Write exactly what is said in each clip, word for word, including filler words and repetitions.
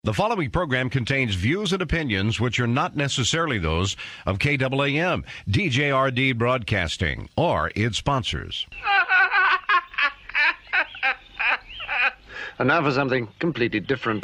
The following program contains views and opinions which are not necessarily those of K A A M, D J R D Broadcasting, or its sponsors. And now for something completely different.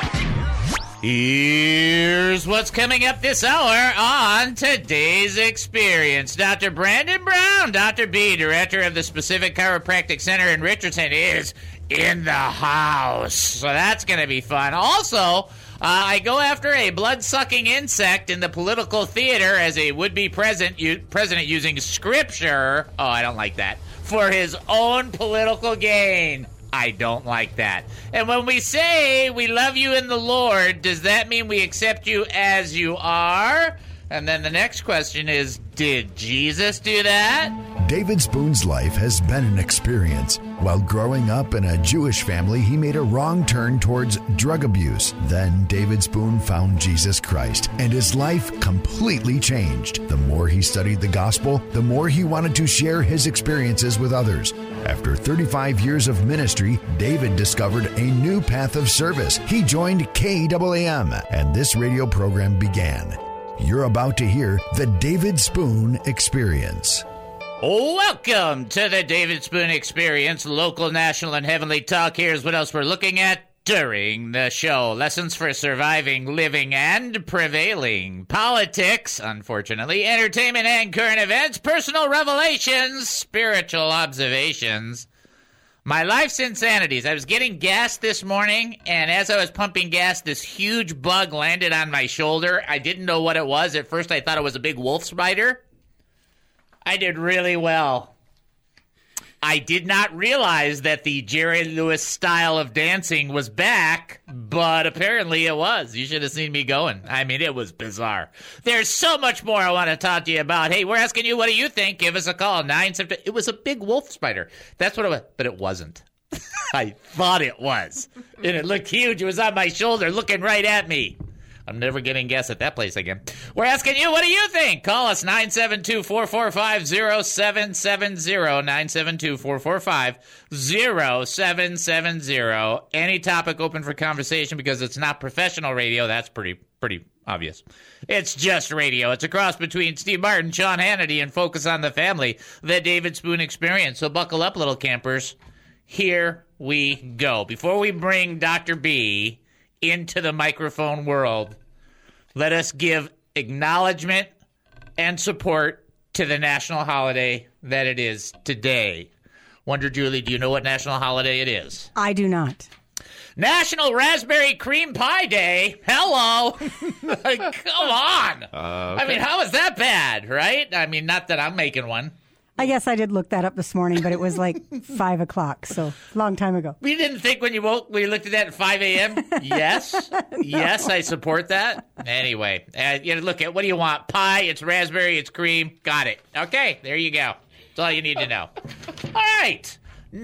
Here's what's coming up this hour on today's experience. Doctor Brandon Brown, Doctor B, director of the Specific Chiropractic Center in Richardson, is in the house. So that's going to be fun. Also, Uh, I go after a blood-sucking insect in the political theater as a would-be president, u- president using scripture. Oh, I don't like that. For his own political gain. I don't like that. And when we say we love you in the Lord, does that mean we accept you as you are? And then the next question is, did Jesus do that? David Spoon's life has been an experience. While growing up in a Jewish family, he made a wrong turn towards drug abuse. Then David Spoon found Jesus Christ, and his life completely changed. The more he studied the gospel, the more he wanted to share his experiences with others. After thirty-five years of ministry, David discovered a new path of service. He joined K A A M, and this radio program began. You're about to hear the David Spoon Experience. Welcome to the David Spoon Experience, local, national, and heavenly talk. Here's what else we're looking at during the show. Lessons for surviving, living, and prevailing. Politics, unfortunately, entertainment and current events, personal revelations, spiritual observations. My life's insanities. I was getting gas this morning, and as I was pumping gas, this huge bug landed on my shoulder. I didn't know what it was. At first, I thought it was a big wolf spider. I did really well. I did not realize that the Jerry Lewis style of dancing was back, but apparently it was. You should have seen me going. I mean, it was bizarre. There's so much more I want to talk to you about. Hey, we're asking you, what do you think? Give us a call. nine seven. It was a big wolf spider. That's what it was, but it wasn't. I thought it was. And it looked huge. It was on my shoulder looking right at me. I'm never getting gas at that place again. We're asking you, what do you think? Call us, nine seven two, four four five, zero seven seven zero, nine seven two, four four five, zero seven seven zero. Any topic open for conversation because it's not professional radio. That's pretty pretty obvious. It's just radio. It's a cross between Steve Martin, Sean Hannity, and Focus on the Family, the David Spoon Experience. So buckle up, little campers. Here we go. Before we bring Doctor B into the microphone world, let us give acknowledgement and support to the national holiday that it is today. Wonder, Julie, do you know what national holiday it is? I do not. National Raspberry Cream Pie Day. Hello. Like, come on. Uh, okay. I mean, how is that bad, right? I mean, not that I'm making one. I guess I did look that up this morning, but it was like five o'clock, so long time ago. You didn't think when you woke, when you looked at that at five a.m.? Yes. No. Yes, I support that. Anyway, uh, you know, look at, what do you want? Pie, it's raspberry, it's cream. Got it. Okay, there you go. That's all you need to know. All right.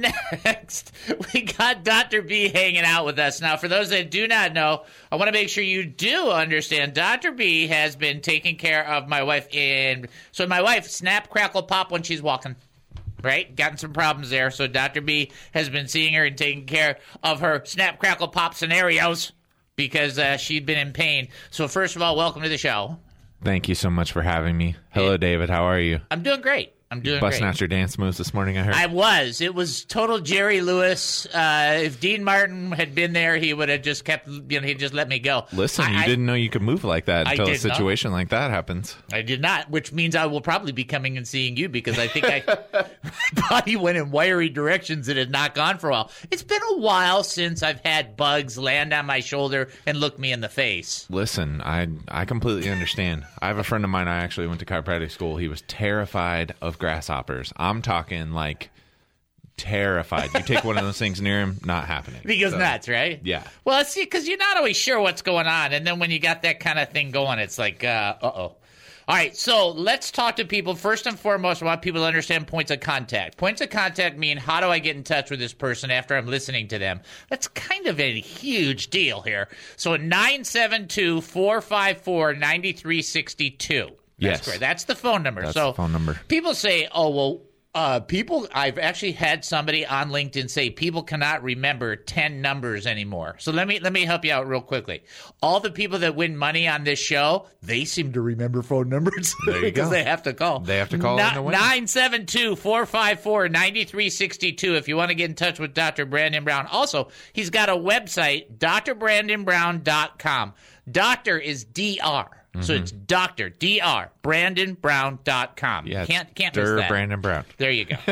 Next, we got Doctor B hanging out with us. Now, for those that do not know, I want to make sure you do understand Doctor B has been taking care of my wife in... So my wife, snap, crackle, pop when she's walking, right? Gotten some problems there. So Doctor B has been seeing her and taking care of her snap, crackle, pop scenarios because uh, she'd been in pain. So first of all, welcome to the show. Thank you so much for having me. Hello, hey, David. How are you? I'm doing great. I'm doing Busting great. out your dance moves this morning, I heard. I was. It was total Jerry Lewis. Uh, if Dean Martin had been there, he would have just kept, you know, he'd just let me go. Listen, I, you I, didn't know you could move like that until a situation not. like that happens. I did not, which means I will probably be coming and seeing you because I think I, my body went in wiry directions that had not gone for a while. It's been a while since I've had bugs land on my shoulder and look me in the face. Listen, I I completely understand. I have a friend of mine, I actually went to chiropractic school. He was terrified of grasshoppers. I'm talking like terrified. You take one of those things near him, not happening. He goes so, nuts, right? Yeah. Well, see, because you're not always sure what's going on. And then when you got that kind of thing going, it's like, uh, uh-oh. All right, so let's talk to people. First and foremost, I want people to understand points of contact. Points of contact mean, how do I get in touch with this person after I'm listening to them? That's kind of a huge deal here. So nine seven two, four five four, nine three six two. That's yes. great. That's the phone number. That's so the phone number. People say, oh, well, Uh, people, I've actually had somebody on LinkedIn say people cannot remember ten numbers anymore. So let me let me help you out real quickly. All the people that win money on this show, they seem to remember phone numbers because they have to call. They have to call. No, nine seven two, four five four, nine three six two if you want to get in touch with Doctor Brandon Brown. Also, he's got a website, D R brandon brown dot com. Doctor is D R. Mm-hmm. So it's Doctor D R Brandon Brown dot com. Yeah, can't can't Dur miss that. Brandon Brown. There you go.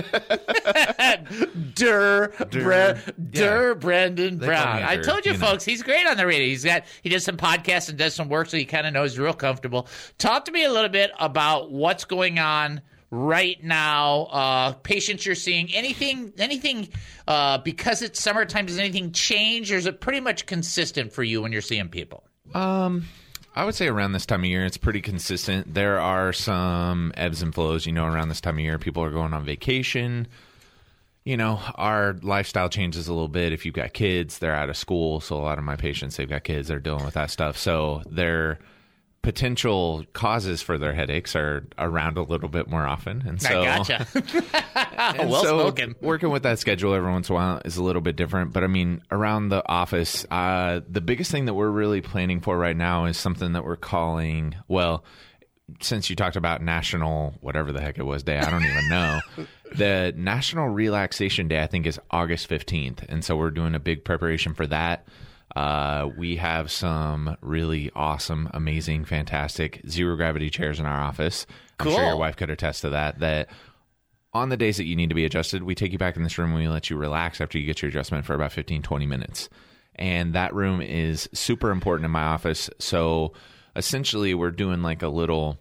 Dur, Dur, Bra- Dur yeah. Brandon They call Brown. me I Dur, told you, you know. folks, he's great on the radio. He's got he does some podcasts and does some work, so he kind of knows real comfortable. Talk to me a little bit about what's going on right now. Uh, patients you're seeing. Anything? Anything? Uh, because it's summertime, does anything change, or is it pretty much consistent for you when you're seeing people? Um. I would say around this time of year, it's pretty consistent. There are some ebbs and flows. You know, around this time of year, people are going on vacation. You know, our lifestyle changes a little bit. If you've got kids, they're out of school. So a lot of my patients, they've got kids, they're dealing with that stuff. So their potential causes for their headaches are around a little bit more often. And so, I gotcha. and well so spoken. Working with that schedule every once in a while is a little bit different. But I mean, around the office, uh, the biggest thing that we're really planning for right now is something that we're calling, well, since you talked about National, whatever the heck it was, day, I don't even know. The National Relaxation Day, I think, is August fifteenth. And so we're doing a big preparation for that. Uh, we have some really awesome, amazing, fantastic zero gravity chairs in our office. I'm Cool. sure your wife could attest to that, that on the days that you need to be adjusted, we take you back in this room and we let you relax after you get your adjustment for about fifteen, twenty minutes. And that room is super important in my office. So essentially we're doing like a little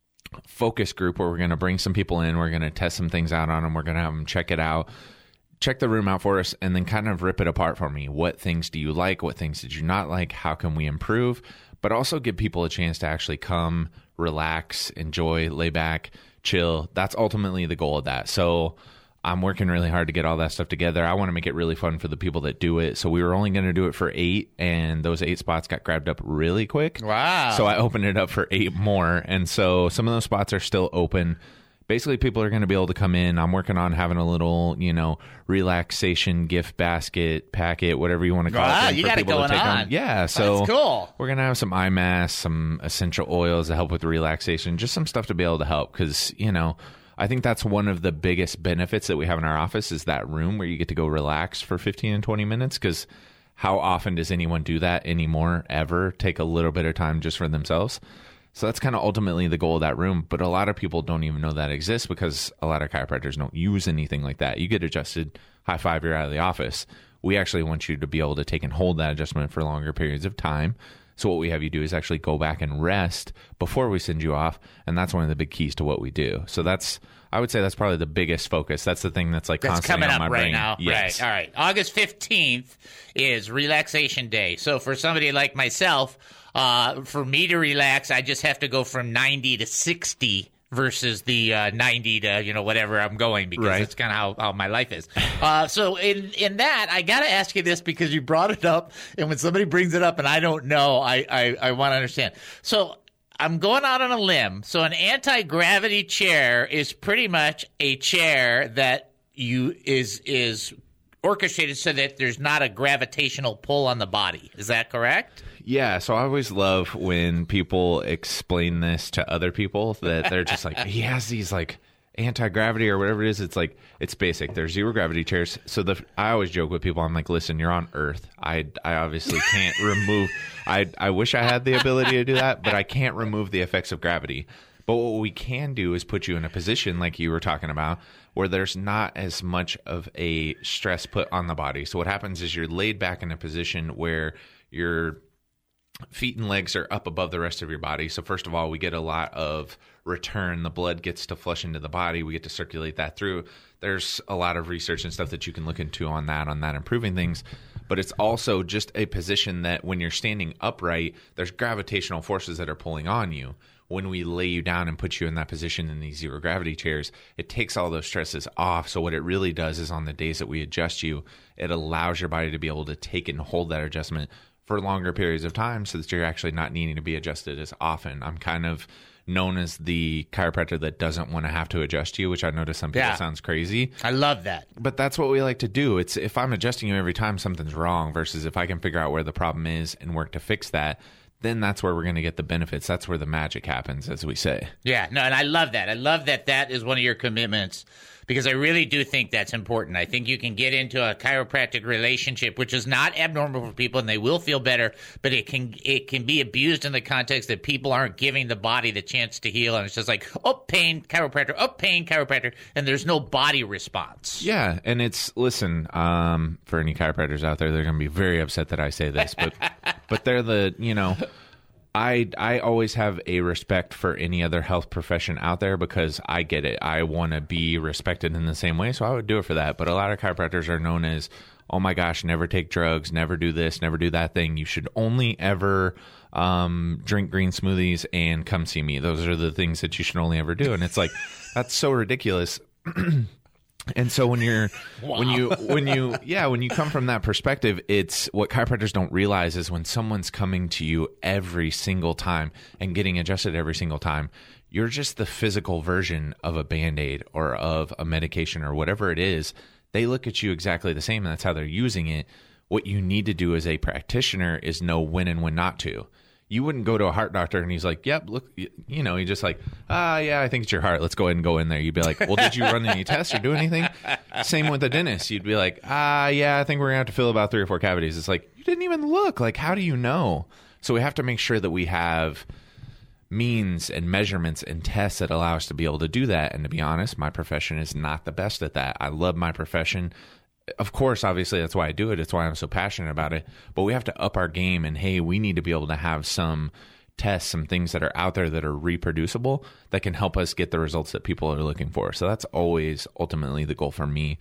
focus group where we're going to bring some people in. We're going to test some things out on them. We're going to have them check it out. Check the room out for us and then kind of rip it apart for me. What things do you like? What things did you not like? How can we improve? But also give people a chance to actually come, relax, enjoy, lay back, chill. That's ultimately the goal of that. So I'm working really hard to get all that stuff together. I want to make it really fun for the people that do it. So we were only going to do it for eight, and those eight spots got grabbed up really quick. Wow. So I opened it up for eight more. And so some of those spots are still open. Basically, people are going to be able to come in. I'm working on having a little, you know, relaxation gift basket, packet, whatever you want to call Wow, it. you for got it people to going take on. home. Yeah, so That's cool. we're going to have some eye masks, some essential oils to help with the relaxation, just some stuff to be able to help because, you know, I think that's one of the biggest benefits that we have in our office is that room where you get to go relax for fifteen and twenty minutes because how often does anyone do that anymore, ever, take a little bit of time just for themselves? So that's kind of ultimately the goal of that room. But a lot of people don't even know that exists because a lot of chiropractors don't use anything like that. You get adjusted, high five, you're out of the office. We actually want you to be able to take and hold that adjustment for longer periods of time. So what we have you do is actually go back and rest before we send you off. And that's one of the big keys to what we do. So that's, I would say that's probably the biggest focus. That's the thing that's like That's constantly coming on up my right brain. now. Yes. Right. All right. August fifteenth is Relaxation Day. So for somebody like myself, uh, for me to relax, I just have to go from ninety to sixty versus the uh, ninety to, you know, whatever I'm going because Right. that's kind of how, how my life is. Uh, so in, in that, I got to ask you this because you brought it up. And when somebody brings it up and I don't know, I, I, I want to understand. So I'm going out on a limb. So an anti-gravity chair is pretty much a chair that you is is orchestrated so that there's not a gravitational pull on the body. Is that correct? Yeah, so I always love when people explain this to other people that they're just like, he has these like anti-gravity or whatever it is. It's like, it's basic. There's zero gravity chairs. So the I always joke with people, I'm like, listen, you're on Earth. I, I obviously can't remove, I, I wish I had the ability to do that, but I can't remove the effects of gravity. But what we can do is put you in a position like you were talking about where there's not as much of a stress put on the body. So what happens is you're laid back in a position where your feet and legs are up above the rest of your body. So first of all, we get a lot of return. The blood gets to flush into the body. We get to circulate that through. There's a lot of research and stuff that you can look into on that, on that improving things. But it's also just a position that when you're standing upright, there's gravitational forces that are pulling on you. When we lay you down and put you in that position in these zero gravity chairs, it takes all those stresses off. So what it really does is on the days that we adjust you, it allows your body to be able to take and hold that adjustment for longer periods of time so that you're actually not needing to be adjusted as often. I'm kind of known as the chiropractor that doesn't want to have to adjust you, which I know to some people Yeah. sounds crazy. I love that. But that's what we like to do. It's if I'm adjusting you every time something's wrong versus if I can figure out where the problem is and work to fix that, then that's where we're going to get the benefits. That's where the magic happens, as we say. Yeah, no, and I love that. I love that that is one of your commitments because I really do think that's important. I think you can get into a chiropractic relationship, which is not abnormal for people, and they will feel better, but it can it can be abused in the context that people aren't giving the body the chance to heal, and it's just like, oh, pain, chiropractor, oh, pain, chiropractor, and there's no body response. Yeah, and it's, listen, um, for any chiropractors out there, they're going to be very upset that I say this, but but they're the, you know... I I always have a respect for any other health profession out there because I get it. I want to be respected in the same way, so I would do it for that. But a lot of chiropractors are known as, oh my gosh, never take drugs, never do this, never do that thing. You should only ever um, drink green smoothies and come see me. Those are the things that you should only ever do. And it's like, that's so ridiculous. And so when you're wow. when you when you yeah when you come from that perspective, it's what chiropractors don't realize is when someone's coming to you every single time and getting adjusted every single time, you're just the physical version of a Band-Aid or of a medication or whatever it is. They look at you exactly the same, and that's how they're using it. What you need to do as a practitioner is know when and when not to. You wouldn't go to a heart doctor and he's like, yep, look, you, you know, he just like, ah, yeah, I think it's your heart. Let's go ahead and go in there. You'd be like, well, did you run any tests or do anything? Same with the dentist. You'd be like, ah, yeah, I think we're going to have to fill about three or four cavities. It's like, you didn't even look. Like, how do you know? So we have to make sure that we have means and measurements and tests that allow us to be able to do that. And to be honest, my profession is not the best at that. I love my profession. Of course, obviously, that's why I do it. It's why I'm so passionate about it. But we have to up our game. And, hey, we need to be able to have some tests, some things that are out there that are reproducible that can help us get the results that people are looking for. So that's always ultimately the goal for me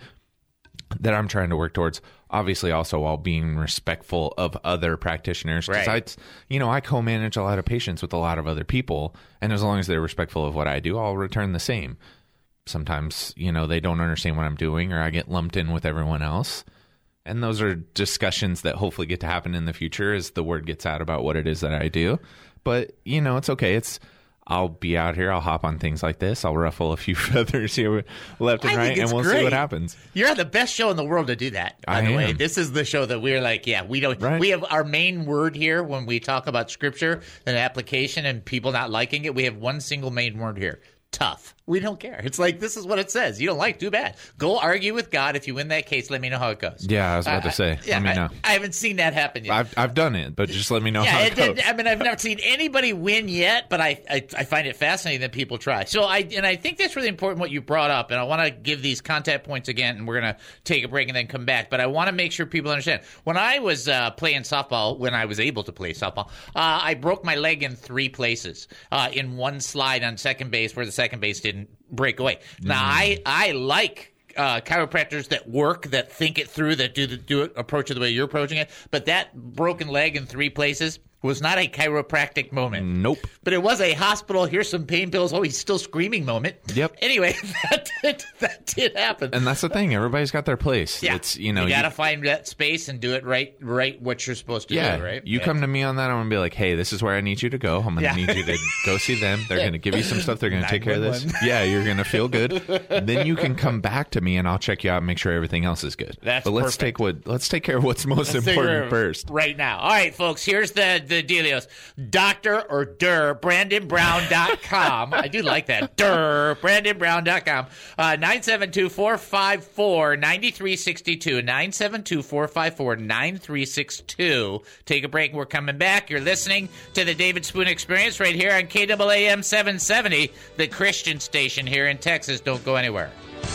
that I'm trying to work towards. Obviously, also while being respectful of other practitioners. Because right. I, you know, I co-manage a lot of patients with a lot of other people. And as long as they're respectful of what I do, I'll return the same. Sometimes, you know, they don't understand what I'm doing or I get lumped in with everyone else. And those are discussions that hopefully get to happen in the future as the word gets out about what it is that I do. But, you know, it's okay. It's I'll be out here. I'll hop on things like this. I'll ruffle a few feathers here left and I right, and we'll great. see what happens. You're the best show in the world to do that, by I the am. way. This is the show that we're like, yeah, we don't. Right. We have our main word here when we talk about scripture and application and people not liking it. We have one single main word here. Tough. We don't care. It's like, this is what it says. You don't like, too bad. Go argue with God. If you win that case, let me know how it goes. Yeah, I was about uh, to say. I, yeah, let me know. I, I haven't seen that happen yet. I've I've done it, but just let me know yeah, how it, it, goes. It, I mean, I've never seen anybody win yet, but I, I I find it fascinating that people try. So I and I think that's really important what you brought up, and I want to give these contact points again, and we're going to take a break and then come back. But I want to make sure people understand. When I was uh, playing softball, when I was able to play softball, uh, I broke my leg in three places. Uh, in one slide on second base where the second base didn't break away. Now, mm. I, I like uh, chiropractors that work, that think it through, that do, the, do it, approach it the way you're approaching it. But that broken leg in three places was not a chiropractic moment. Nope. But it was a hospital, here's some pain pills, oh, he's still screaming moment. Yep. Anyway, that did, that did happen. And that's the thing. Everybody's got their place. Yeah. It's, you know, you got to you, find that space and do it right, right what you're supposed to yeah, do, right? You yeah. come to me on that, I'm going to be like, hey, this is where I need you to go. I'm going to Yeah. need you to go see them. They're going to give you some stuff. They're going to take care of this. Yeah, you're going to feel good. Then you can come back to me and I'll check you out and make sure everything else is good. That's but let's perfect. take what let's take care of what's most Let's important figure first. Right now. All right, folks, here's the, the dealios. Doctor or Durr, Brandon Brown dot com. I do like that. Durr, Brandon Brown dot com. Uh, nine seven two, four five four, nine three six two. nine seven two, four five four, nine three six two. Take a break. We're coming back. You're listening to the David Spoon Experience right here on K A A M seven seventy, the Christian station here in Texas. Don't go anywhere.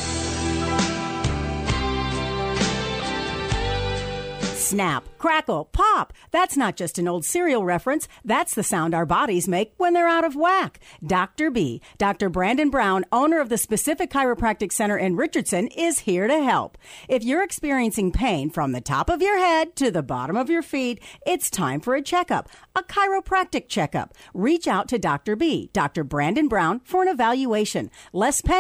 Snap, crackle, pop. That's not just an old cereal reference. That's the sound our bodies make when they're out of whack. Doctor B, Doctor Brandon Brown, owner of the Specific Chiropractic Center in Richardson, is here to help. If you're experiencing pain from the top of your head to the bottom of your feet, it's time for a checkup, a chiropractic checkup. Reach out to Doctor B, Doctor Brandon Brown, for an evaluation. Less pain?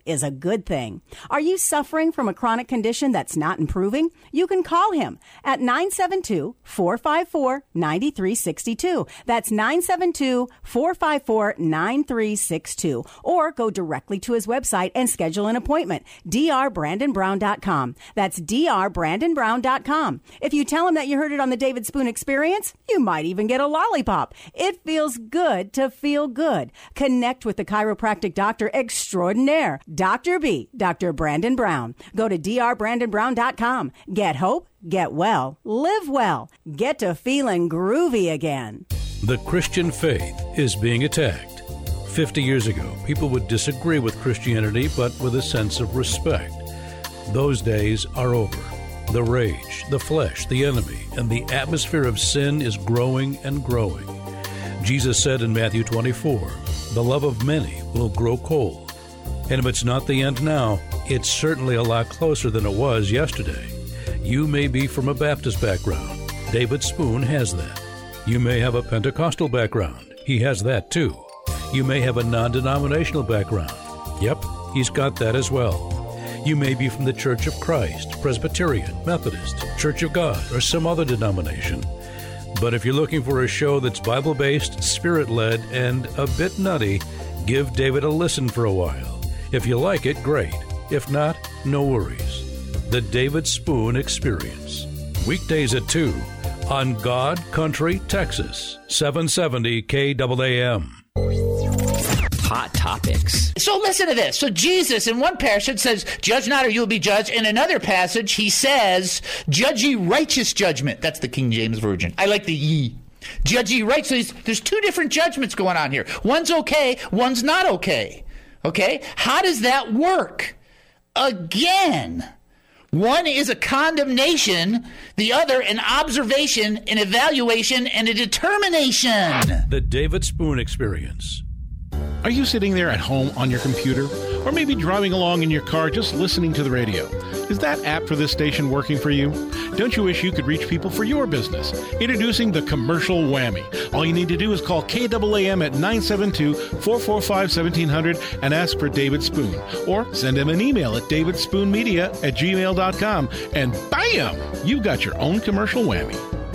is a good thing. Are you suffering from a chronic condition that's not improving? You can call him at nine seven two, four five four, nine three six two. That's nine seven two, four five four, nine three six two. Or go directly to his website and schedule an appointment, d r brandon brown dot com. That's d r brandon brown dot com. If you tell him that you heard it on the David Spoon Experience, you might even get a lollipop. It feels good to feel good. Connect with the chiropractic doctor extraordinaire, Doctor B, Doctor Brandon Brown. Go to d r brandon brown dot com. Get hope, get well, live well, get to feeling groovy again. The Christian faith is being attacked. Fifty years ago, people would disagree with Christianity, but with a sense of respect. Those days are over. The rage, the flesh, the enemy, and the atmosphere of sin is growing and growing. Jesus said in Matthew twenty-four, the love of many will grow cold. And if it's not the end now, it's certainly a lot closer than it was yesterday. You may be from a Baptist background. David Spoon has that. You may have a Pentecostal background. He has that too. You may have a non-denominational background. Yep, he's got that as well. You may be from the Church of Christ, Presbyterian, Methodist, Church of God, or some other denomination. But if you're looking for a show that's Bible-based, Spirit-led, and a bit nutty, give David a listen for a while. If you like it, great. If not, no worries. The David Spoon Experience. Weekdays at two on God Country, Texas, seven seventy K A A M. Hot topics. So listen to this. So Jesus in one passage says, judge not or you'll be judged. In another passage, he says, judge ye righteous judgment. That's the King James Version. I like the ye. Judge ye right. So there's, there's two different judgments going on here. One's okay, one's not okay. Okay? How does that work? Again, one is a condemnation, the other an observation, an evaluation, and a determination. The David Spoon Experience. Are you sitting there at home on your computer? Or maybe driving along in your car just listening to the radio? Is that app for this station working for you? Don't you wish you could reach people for your business? Introducing the Commercial Whammy. All you need to do is call K A A M at nine seven two, four four five, one seven zero zero and ask for David Spoon. Or send him an email at david spoon media at gmail dot com and bam! You've got your own Commercial Whammy.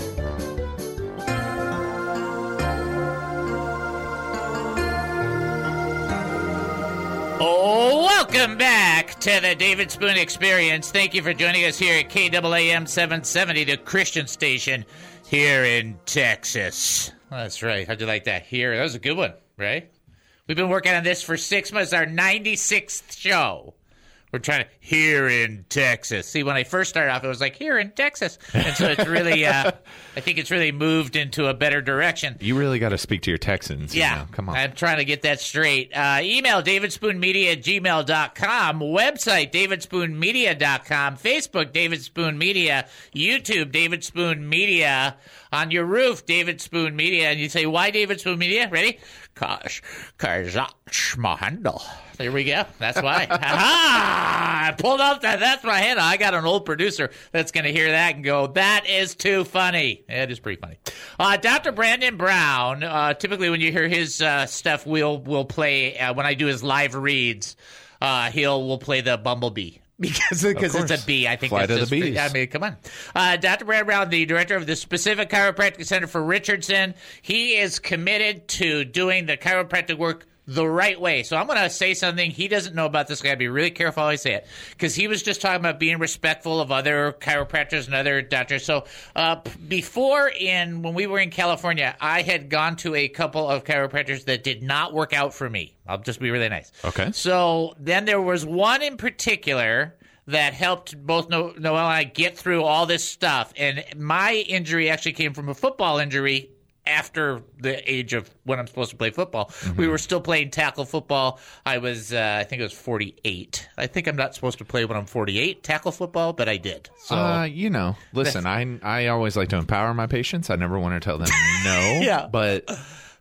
Oh, welcome back to the David Spoon Experience. Thank you for joining us here at K A A M seven seventy, the Christian station here in Texas. Oh, that's right. How'd you like that? Here, that was a good one, right? We've been working on this for six months, our ninety-sixth show. We're trying to, here in Texas. See, when I first started off, it was like, here in Texas. And so it's really, uh, I think it's really moved into a better direction. You really got to speak to your Texans. Yeah. You know? Come on. I'm trying to get that straight. Uh, email david spoon media at gmail dot com. Website, david spoon media dot com. Facebook, David Spoon Media. YouTube, David Spoon Media. On your roof, David Spoon Media. And you say, why David Spoon Media? Ready? Cause, cause that's my handle. There we go. That's why. Ha-ha! I pulled off that. That's my handle. I got an old producer that's going to hear that and go, that is too funny. It is pretty funny. Uh, Doctor Brandon Brown, uh, typically when you hear his uh, stuff, we'll, we'll play, uh, when I do his live reads, uh, he'll, we'll play the Bumblebee. Because because it's a bee, I think. Fly that's to just, the bees. I mean, come on. Uh, Doctor Brad Brown, the director of the Specific Chiropractic Center for Richardson, he is committed to doing the chiropractic work the right way. So I'm going to say something he doesn't know about this. Got to be really careful how I say it, because he was just talking about being respectful of other chiropractors and other doctors. So uh, before, in when we were in California, I had gone to a couple of chiropractors that did not work out for me. I'll just be really nice. Okay. So then there was one in particular that helped both no- Noel and I get through all this stuff. And my injury actually came from a football injury after the age of when I'm supposed to play football. Mm-hmm. We were still playing tackle football. I was, uh, I think it was forty-eight. I think I'm not supposed to play when I'm forty-eight, tackle football, but I did. So, uh, you know, listen, I I always like to empower my patients. I never want to tell them no. Yeah. But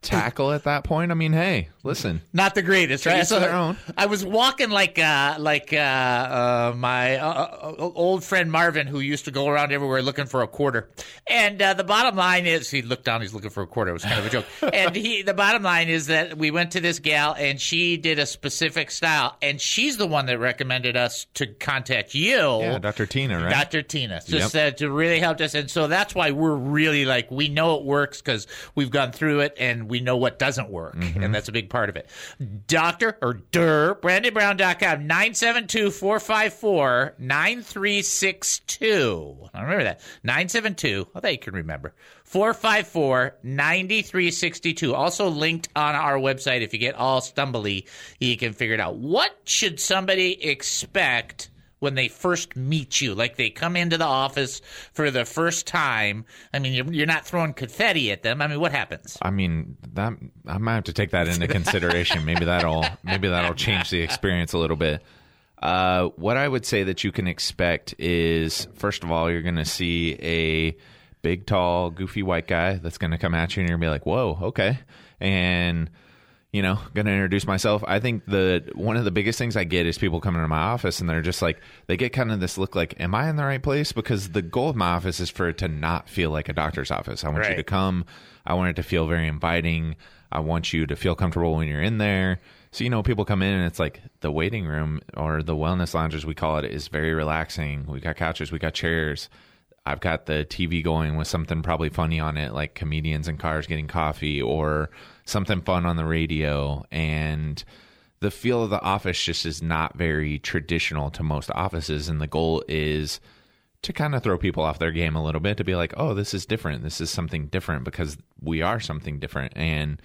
tackle at that point, I mean, hey, listen. Not the greatest, right? Each to their own. I was walking like uh, like uh, uh, my uh, uh, old friend Marvin, who used to go around everywhere looking for a quarter. And uh, the bottom line is, he looked down, he's looking for a quarter. It was kind of a joke. And he, the bottom line is that we went to this gal, and she did a specific style, and she's the one that recommended us to contact you. Yeah, Doctor Tina, right? Doctor Tina. Just Yep. uh, to really help us. And so that's why we're really like, we know it works because we've gone through it, and we know what doesn't work. Mm-hmm. And that's a big part of it. Doctor or Durr, Brandon Brown dot com, nine seven two, four five four, nine three six two. I remember that. nine seven two, I thought you could remember. four five four, nine three six two. Also linked on our website. If you get all stumbly, you can figure it out. What should somebody expect when they first meet you? Like they come into the office for the first time. I mean, you're, you're not throwing confetti at them. I mean, what happens? I mean, that I might have to take that into consideration. maybe that'll maybe that'll change the experience a little bit. Uh, what I would say that you can expect is, first of all, you're going to see a big, tall, goofy white guy that's going to come at you, and you're going to be like, whoa, okay. And, you know, going to introduce myself. I think the one of the biggest things I get is people coming to my office, and they're just like, they get kind of this look like, am I in the right place? Because the goal of my office is for it to not feel like a doctor's office. I want Right. you to come. I want it to feel very inviting. I want you to feel comfortable when you're in there. So, you know, people come in and it's like the waiting room or the wellness lounge, as we call it, is very relaxing. We got couches, we got chairs. I've got the T V going with something probably funny on it, like comedians in cars getting coffee or something fun on the radio. And the feel of the office just is not very traditional to most offices. And the goal is to kind of throw people off their game a little bit, to be like, oh, this is different. This is something different because we are something different. And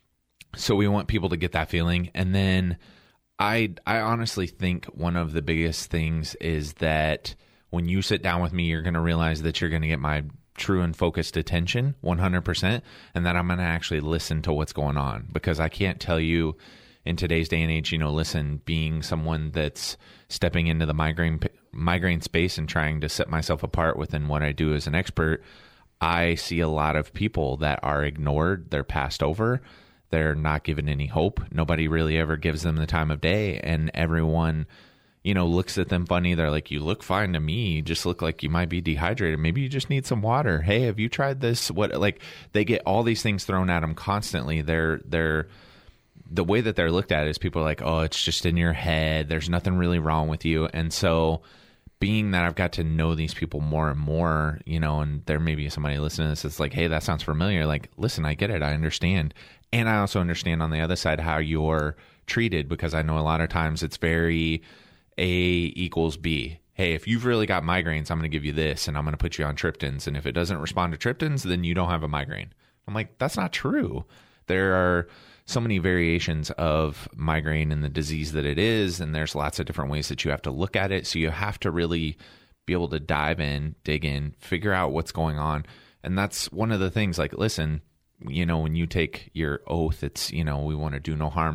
so we want people to get that feeling. And then I I honestly think one of the biggest things is that when you sit down with me, you're going to realize that you're going to get my true and focused attention one hundred percent, and that I'm going to actually listen to what's going on. Because I can't tell you in today's day and age, you know, listen, being someone that's stepping into the migraine migraine space and trying to set myself apart within what I do as an expert, I see a lot of people that are ignored, they're passed over. They're not given any hope. Nobody really ever gives them the time of day. And everyone, you know, looks at them funny. They're like, you look fine to me. You just look like you might be dehydrated. Maybe you just need some water. Hey, have you tried this? What, like, they get all these things thrown at them constantly. They're, they're, the way that they're looked at is people are like, oh, it's just in your head. There's nothing really wrong with you. And so being that I've got to know these people more and more, you know, and there may be somebody listening to this that's like, hey, that sounds familiar. Like, listen, I get it. I understand. And I also understand on the other side how you're treated, because I know a lot of times it's very A equals B. Hey, if you've really got migraines, I'm going to give you this and I'm going to put you on triptans. And if it doesn't respond to triptans, then you don't have a migraine. I'm like, that's not true. There are so many variations of migraine and the disease that it is. And there's lots of different ways that you have to look at it. So you have to really be able to dive in, dig in, figure out what's going on. And that's one of the things, like, listen, you know, when you take your oath, it's, you know, we want to do no harm.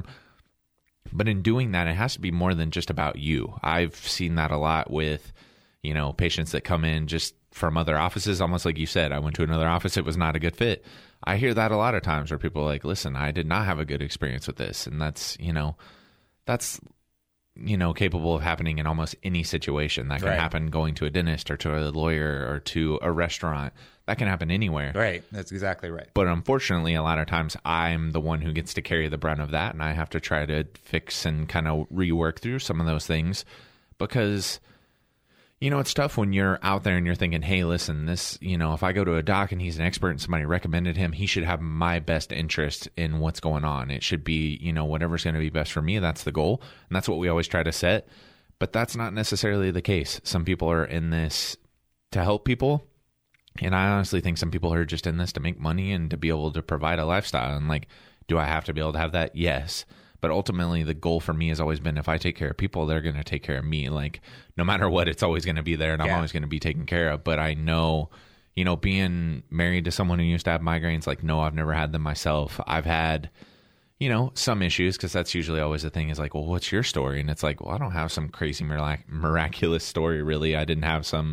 But in doing that, it has to be more than just about you. I've seen that a lot with, you know, patients that come in just from other offices, almost like you said, I went to another office, it was not a good fit. I hear that a lot of times where people are like, listen, I did not have a good experience with this. And that's, you know, that's, you know, capable of happening in almost any situation. That can Right. happen going to a dentist or to a lawyer or to a restaurant. That can happen anywhere. Right. That's exactly right. But unfortunately, a lot of times I'm the one who gets to carry the brunt of that, and I have to try to fix and kind of rework through some of those things because, you know, it's tough when you're out there and you're thinking, hey, listen, this, you know, if I go to a doc and he's an expert and somebody recommended him, he should have my best interest in what's going on. It should be, you know, whatever's going to be best for me. That's the goal. And that's what we always try to set. But that's not necessarily the case. Some people are in this to help people. And I honestly think some people are just in this to make money and to be able to provide a lifestyle. And like, do I have to be able to have that? Yes. But ultimately, the goal for me has always been, if I take care of people, they're going to take care of me. Like, no matter what, it's always going to be there, and I'm Yeah. always going to be taken care of. But I know, you know, being married to someone who used to have migraines, like, no, I've never had them myself. I've had, you know, some issues, because that's usually always the thing is like, well, what's your story? And it's like, well, I don't have some crazy mirac- miraculous story, really. I didn't have some,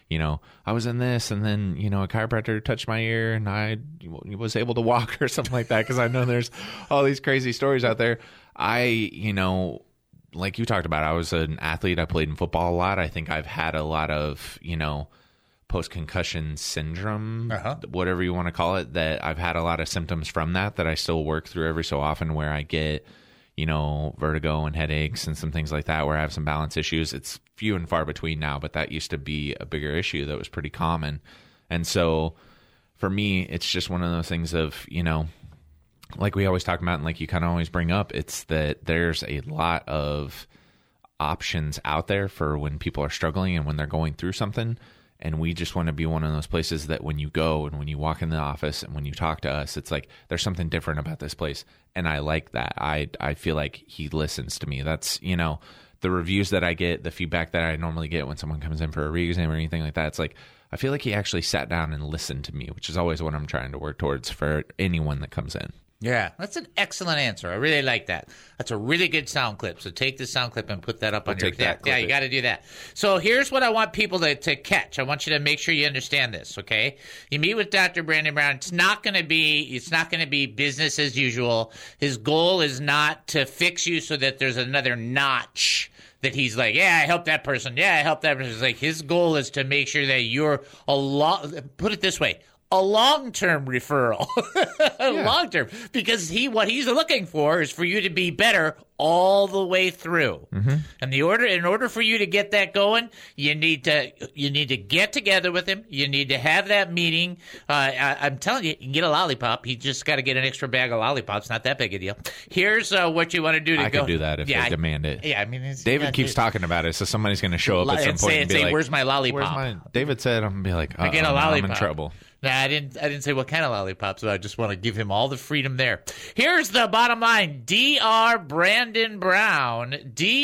you know, I was in this and then, you know, a chiropractor touched my ear and I was able to walk or something like that. Because I know there's all these crazy stories out there. I, you know, like you talked about, I was an athlete. I played in football a lot. I think I've had a lot of, you know, post-concussion syndrome, uh-huh. whatever you want to call it, that I've had a lot of symptoms from that that I still work through every so often, where I get, you know, vertigo and headaches and some things like that, where I have some balance issues. It's few and far between now, but that used to be a bigger issue that was pretty common. And so for me, it's just one of those things of, you know, like we always talk about and like you kind of always bring up, it's that there's a lot of options out there for when people are struggling and when they're going through something. And we just want to be one of those places that when you go and when you walk in the office and when you talk to us, it's like there's something different about this place. And I like that. I I feel like he listens to me. That's, you know, the reviews that I get, the feedback that I normally get when someone comes in for a re-exam or anything like that. It's like, I feel like he actually sat down and listened to me, which is always what I'm trying to work towards for anyone that comes in. Yeah, that's an excellent answer. I really like that. That's a really good sound clip. So take the sound clip and put that up I'll on your take that, yeah, yeah, you got to do that. So here's what I want people to, to catch. I want you to make sure you understand this, okay? You meet with Doctor Brandon Brown. It's not going to be it's not going to be business as usual. His goal is not to fix you so that there's another notch that he's like, yeah, I helped that person. Yeah, I helped that person. It's like his goal is to make sure that you're a lot. Put it this way. A long-term referral, yeah. long-term, because he what he's looking for is for you to be better all the way through. Mm-hmm. And the order, in order for you to get that going, you need to you need to get together with him. You need to have that meeting. Uh, I, I'm telling you, you can get a lollipop. You just got to get an extra bag of lollipops. Not that big a deal. Here's uh, what you want to do to I go. could do that if yeah, they demand it. Yeah, I mean, it's, David yeah, keeps it, talking about it, so somebody's going to show up at some and point say, and and be say, like, "Where's my lollipop?" Where's my? David said, "I'm gonna be like, I get a now lollipop. I'm in trouble." Nah, I didn't. I didn't say what kind of lollipops. So I just want to give him all the freedom there. Here's the bottom line: Doctor Brandon Brown,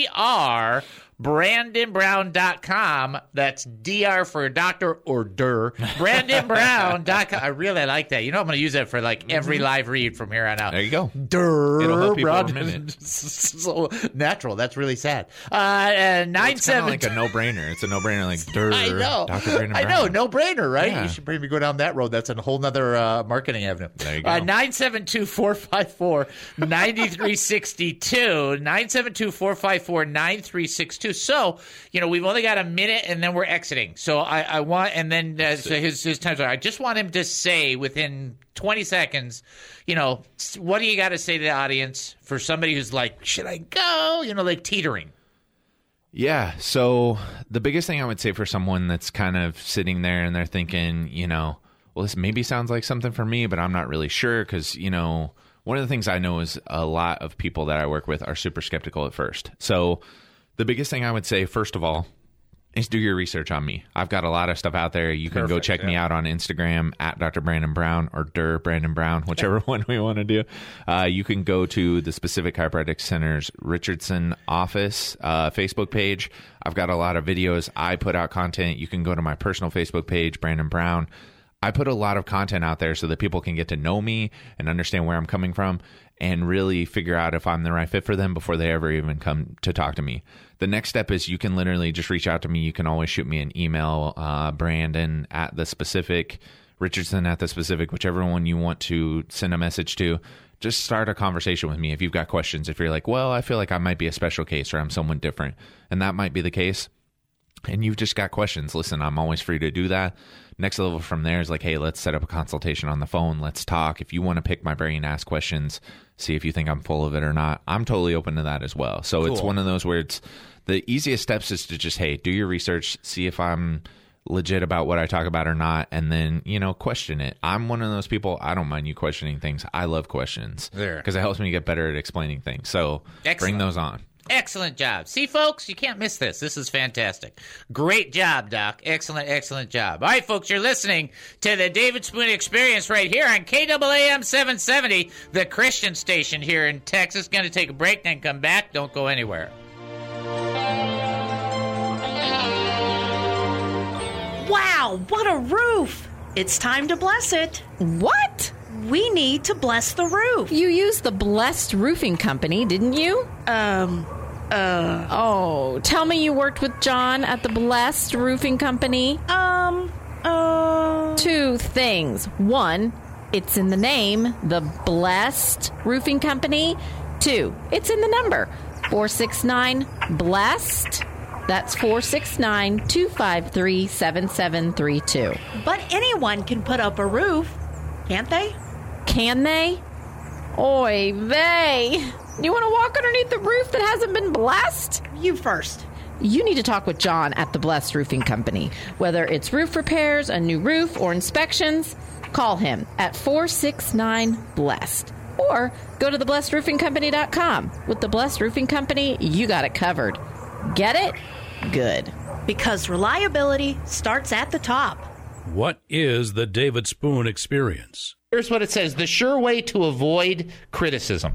Doctor Brandon Brown dot com. That's D R for doctor or der. Brandon Brown dot com. I really like that. You know, I'm going to use that for like every live read from here on out. There you go. Der. It'll help people Brown. for a minute. So natural. That's really sad. Uh, uh nine well, it's seven. like a no-brainer. It's a no-brainer. Like der. I know. Doctor Brandon Brown. I know. No brainer, right? Yeah. You should maybe go down that road. That's a whole nother uh, marketing avenue. There you go. Uh, nine seven two, four five four, nine three six two. nine seven two, four five four, nine three six two. So, you know, we've only got a minute and then we're exiting. So I, I want, and then uh, so his, his time's I just want him to say within twenty seconds, you know, what do you got to say to the audience for somebody who's like, should I go? You know, like teetering. Yeah. So the biggest thing I would say for someone that's kind of sitting there and they're thinking, you know, well, this maybe sounds like something for me, but I'm not really sure because, you know, one of the things I know is a lot of people that I work with are super skeptical at first. So the biggest thing I would say, first of all, is do your research on me. I've got a lot of stuff out there. You can Perfect, go check yeah. me out on Instagram at Doctor Brandon Brown or Der Brandon Brown, whichever one we want to do. Uh, you can go to the Specific Chiropractic Center's Richardson office uh, Facebook page. I've got a lot of videos. I put out content. You can go to my personal Facebook page, Brandon Brown. I put a lot of content out there so that people can get to know me and understand where I'm coming from and really figure out if I'm the right fit for them before they ever even come to talk to me. The next step is you can literally just reach out to me. You can always shoot me an email, uh, Brandon at the specific, Richardson at the specific, whichever one you want to send a message to. Just start a conversation with me if you've got questions. If you're like, well, I feel like I might be a special case or I'm someone different, and that might be the case, and you've just got questions, listen, I'm always free to do that. Next level from there is like, hey, let's set up a consultation on the phone. Let's talk. If you want to pick my brain, ask questions, see if you think I'm full of it or not. I'm totally open to that as well. So cool. It's one of those where it's the easiest steps is to just, hey, do your research, see if I'm legit about what I talk about or not, and then, you know, question it. I'm one of those people, I don't mind you questioning things. I love questions because it helps me get better at explaining things. So Excellent. Bring those on. Excellent job. See, folks, you can't miss this. This is fantastic. Great job, Doc. Excellent, excellent job. All right, folks, you're listening to the David Spoon Experience right here on K A A M seven seventy, the Christian station here in Texas. Going to take a break, then come back. Don't go anywhere. Wow, what a roof! It's time to bless it. What? We need to bless the roof. You used the Blessed Roofing Company, didn't you? Um, uh... Oh, tell me you worked with John at the Blessed Roofing Company? Um... Uh... Two things. One, it's in the name, the Blessed Roofing Company. Two, it's in the number, four six nine, blessed. That's four six nine, two five three, seven seven three two. But anyone can put up a roof, can't they? Can they? Oy vey. You want to walk underneath the roof that hasn't been blessed? You first. You need to talk with John at the Blessed Roofing Company. Whether it's roof repairs, a new roof, or inspections, call him at four six nine, blessed. Or go to the blessed roofing company dot com. With the Blessed Roofing Company, you got it covered. Get it? Good. Because reliability starts at the top. What is the David Spoon Experience? Here's what it says. The sure way to avoid criticism.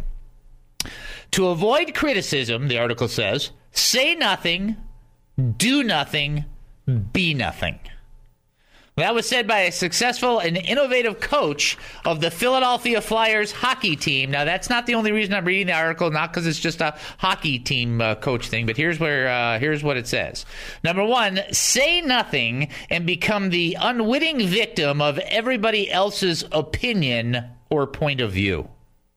To avoid criticism, the article says, say nothing, do nothing, be nothing. That was said by a successful and innovative coach of the Philadelphia Flyers hockey team. Now, that's not the only reason I'm reading the article, not because it's just a hockey team uh, coach thing, but here's where uh, here's what it says. Number one, say nothing and become the unwitting victim of everybody else's opinion or point of view.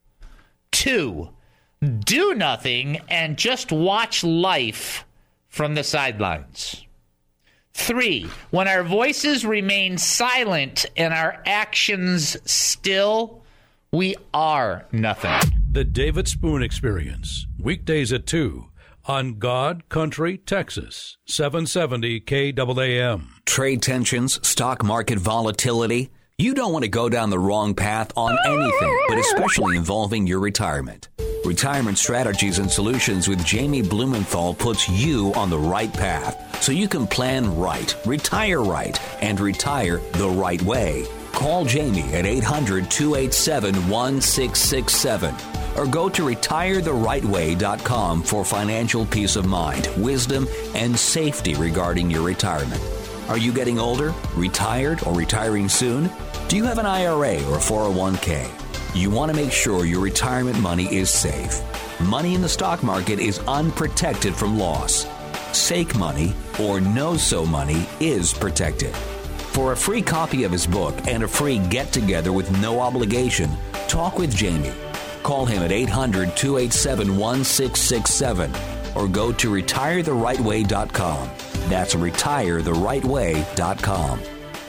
Two, do nothing and just watch life from the sidelines. Three, when our voices remain silent and our actions still, we are nothing. The David Spoon Experience, weekdays at two on God Country, Texas, seven seventy K A A M. Trade tensions, stock market volatility. You don't want to go down the wrong path on anything, but especially involving your retirement. Retirement Strategies and Solutions with Jamie Blumenthal puts you on the right path so you can plan right, retire right, and retire the right way. Call Jamie at eight hundred, two eight seven, one six six seven or go to retire the right way dot com for financial peace of mind, wisdom, and safety regarding your retirement. Are you getting older, retired, or retiring soon? Do you have an I R A or four oh one k? You want to make sure your retirement money is safe. Money in the stock market is unprotected from loss. Sake money or no-so money is protected. For a free copy of his book and a free get-together with no obligation, talk with Jamie. Call him at eight hundred, two eight seven, one six six seven or go to retire the right way dot com. That's retire the right way dot com.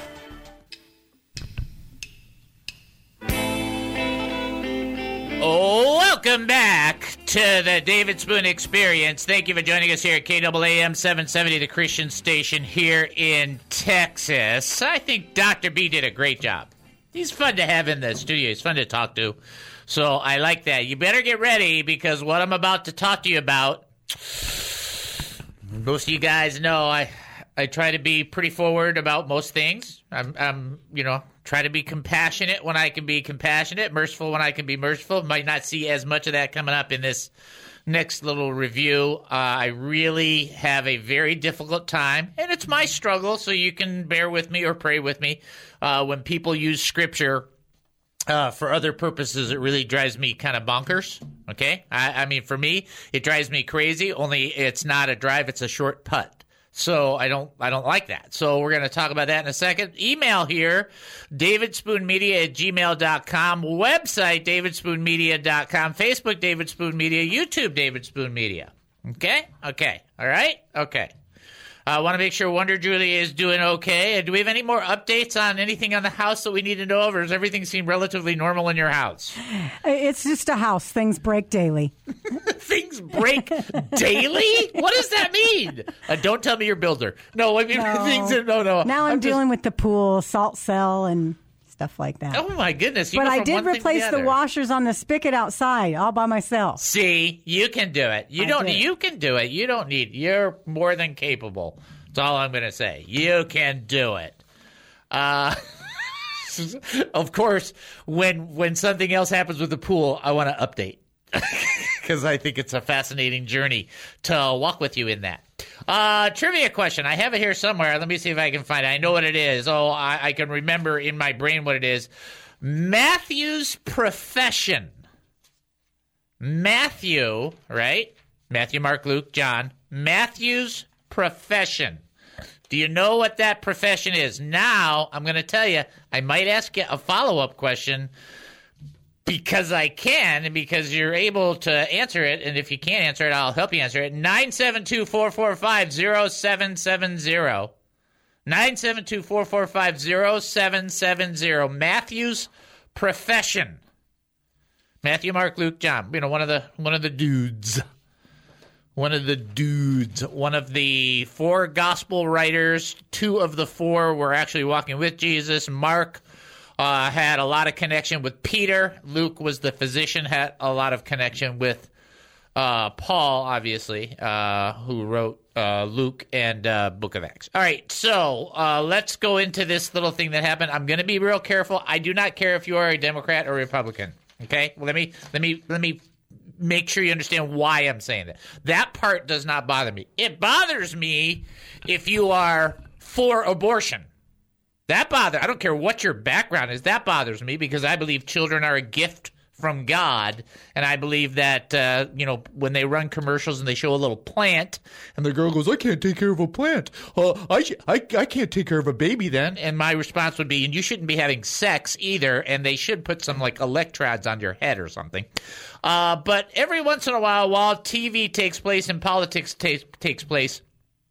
Oh, welcome back to the David Spoon Experience. Thank you for joining us here at K A A M seven seventy, the Christian station here in Texas. I think Doctor B did a great job. He's fun to have in the studio. He's fun to talk to. So I like that. You better get ready because what I'm about to talk to you about, most of you guys know I I try to be pretty forward about most things. I'm, I'm, you know, try to be compassionate when I can be compassionate, merciful when I can be merciful. Might not see as much of that coming up in this next little review. Uh, I really have a very difficult time, and it's my struggle, so you can bear with me or pray with me. Uh, when people use Scripture uh, for other purposes, it really drives me kind of bonkers, okay? I, I mean, for me, it drives me crazy, only it's not a drive, it's a short putt. So I don't I don't like that. So we're going to talk about that in a second. Email here, david spoon media at gmail dot com. Website, david spoon media dot com. Facebook, David Spoon Media. YouTube, David Spoon Media. Okay? Okay. All right? Okay. I uh, want to make sure Wonder Julie is doing okay. And do we have any more updates on anything on the house that we need to know of, or does everything seem relatively normal in your house? It's just a house. Things break daily. Things break daily? What does that mean? Uh, don't tell me you're a builder. No, I mean, No. things that, no, no. Now I'm, I'm dealing just, with the pool, salt cell, and stuff like that. Oh, my goodness. You but go I from did one thing to replace the other. washers on the spigot outside all by myself. See, you can do it. You I don't. did. You can do it. You don't need. You're more than capable. That's all I'm going to say. You can do it. Uh, of course, when when something else happens with the pool, I want to update because I think it's a fascinating journey to walk with you in that. Uh, trivia question. I have it here somewhere. Let me see if I can find it. I know what it is. Oh, I, I can remember in my brain what it is. Matthew's profession. Matthew, right? Matthew, Mark, Luke, John. Matthew's profession. Do you know what that profession is? Now, I'm going to tell you, I might ask you a follow-up question because I can and because you're able to answer it. And if you can't answer it, I'll help you answer it. nine seven two, four four five, zero seven seven zero. nine seven two, four four five, zero seven seven zero. Matthew's profession. Matthew, Mark, Luke, John. You know, one of the one of the dudes. One of the dudes, one of the four gospel writers. Two of the four were actually walking with Jesus. Mark uh, had a lot of connection with Peter. Luke was the physician, had a lot of connection with uh, Paul, obviously, uh, who wrote uh, Luke and uh, Book of Acts. All right, so uh, let's go into this little thing that happened. I'm going to be real careful. I do not care if you are a Democrat or Republican. Okay, well, let me let me let me. make sure you understand why I'm saying that. That part does not bother me. It bothers me if you are for abortion. That bothers. I don't care what your background is. That bothers me because I believe children are a gift from God, and I believe that uh, you know, when they run commercials and they show a little plant, and the girl goes, "I can't take care of a plant. Uh, I, I I can't take care of a baby then." And my response would be, "And you shouldn't be having sex either." And they should put some like electrodes on your head or something. Uh, but every once in a while, while T V takes place and politics ta- takes place,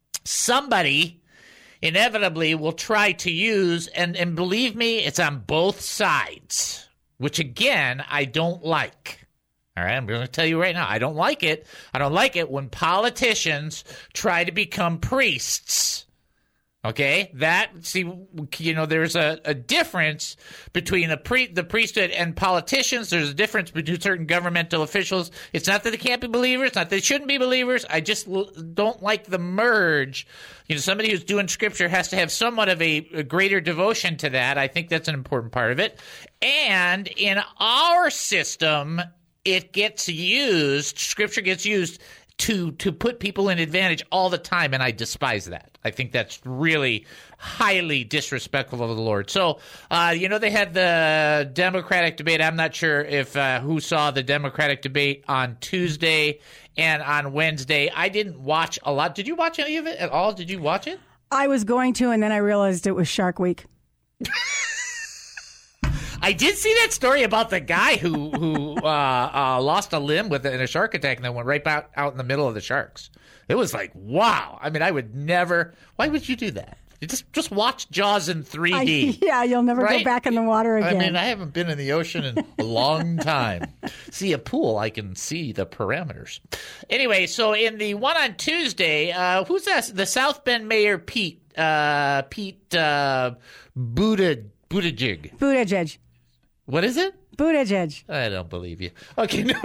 somebody inevitably will try to use, and, and believe me, it's on both sides, which, again, I don't like. All right, I'm going to tell you right now, I don't like it. I don't like it when politicians try to become priests. Okay, that, see, you know, there's a, a difference between the, pre, the priesthood and politicians. There's a difference between certain governmental officials. It's not that they can't be believers. It's not that they shouldn't be believers. I just l- don't like the merge. You know, somebody who's doing scripture has to have somewhat of a, a greater devotion to that. I think that's an important part of it. And in our system, it gets used, scripture gets used to to put people in advantage all the time, and I despise that. I think that's really highly disrespectful of the Lord. So, uh, you know, they had the Democratic debate. I'm not sure if uh, who saw the Democratic debate on Tuesday and on Wednesday. I didn't watch a lot. Did you watch any of it at all? Did you watch it? I was going to, and then I realized it was Shark Week. I did see that story about the guy who who uh, uh, lost a limb with in a shark attack and then went right out, out in the middle of the sharks. It was like, wow. I mean, I would never. Why would you do that? You just just watch Jaws in three D. I, yeah, you'll never right? go back in the water again. I mean, I haven't been in the ocean in a long time. See a pool, I can see the parameters. Anyway, so in the one on Tuesday, uh, who's that? The South Bend Mayor Pete uh, Pete uh, Buttigieg. Buttigieg. Buttigieg. What is it? Buttigieg. I don't believe you. Okay, no.